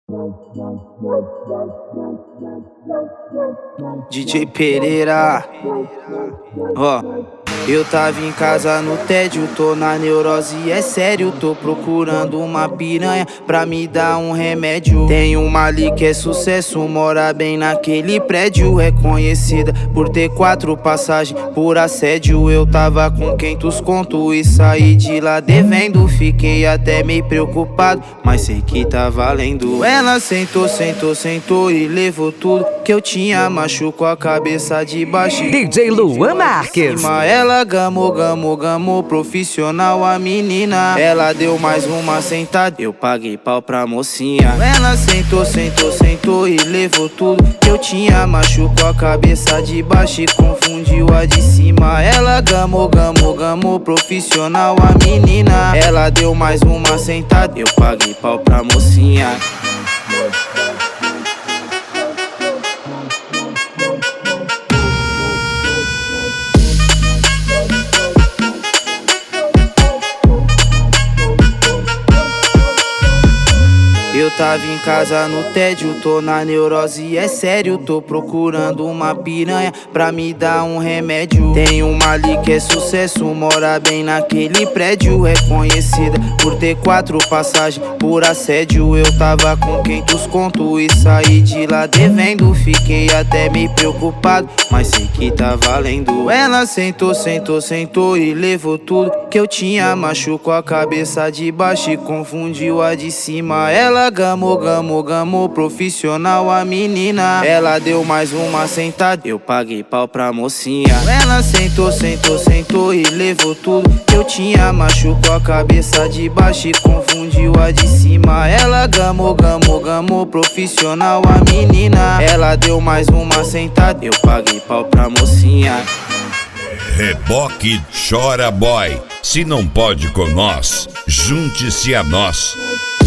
DJ Pereira, ó. Eu tava em casa no tédio, tô na neurose, é sério. Tô procurando uma piranha pra me dar um remédio. Tem uma ali que é sucesso, mora bem naquele prédio. É conhecida por ter 4 passagens por assédio. Eu tava com 500 conto e saí de lá devendo. Fiquei até meio preocupado, mas sei que tá valendo. Ela sentou, sentou, sentou e levou tudo que eu tinha. Machucou a cabeça de baixo. DJ Luan Marques. Ela gamou, gamou, gamou, profissional a menina. Ela deu mais uma sentada, eu paguei pau pra mocinha. Ela sentou, sentou, sentou e levou tudo que eu tinha. Machucou a cabeça de baixo e confundiu a de cima. Ela gamou, gamou, gamou, profissional a menina. Ela deu mais uma sentada, eu paguei pau pra mocinha. Eu tava em casa no tédio, tô na neurose, é sério. Tô procurando uma piranha pra me dar um remédio. Tem uma ali que é sucesso, mora bem naquele prédio. É conhecida por ter 4 passagens por assédio. Eu tava com 500 conto e saí de lá devendo. Fiquei até meio preocupado, mas sei que tá valendo. Ela sentou, sentou, sentou e levou tudo que eu tinha. Machucou a cabeça de baixo e confundiu a de cima. Ela gamou, gamou, gamou, profissional a menina. Ela deu mais uma sentada, eu paguei pau pra mocinha. Ela sentou, sentou, sentou e levou tudo que eu tinha. Machucou a cabeça de baixo e confundiu a de cima. Ela gamou, gamou, gamou, profissional a menina. Ela deu mais uma sentada, eu paguei pau pra mocinha. Reboque Chora Boy. Se não pode com nós, junte-se a nós.